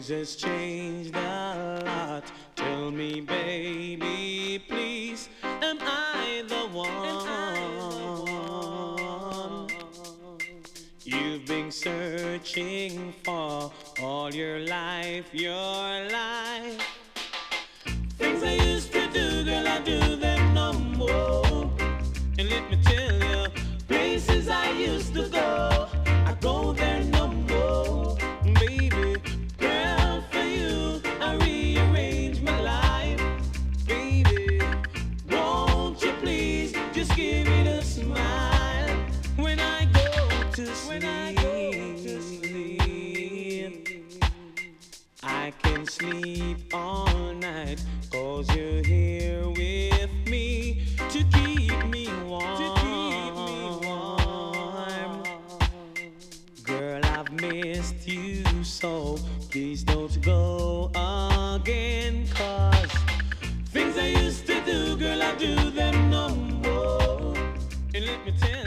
Things has changed a lot. Tell me, baby, please, am I the one you've been searching for all your life, your life? Things I used to do, girl, I do them no more. And let me tell you, places I used to go, I go there no more. Baby, girl, for you, I rearrange my life. Baby, won't you please just give it a smile when I go to sleep. I can sleep all night 'cause you're here with me to keep me warm. Girl, I've missed you so please don't go again, 'cause things I used to do, girl, I do them no more. And let me tell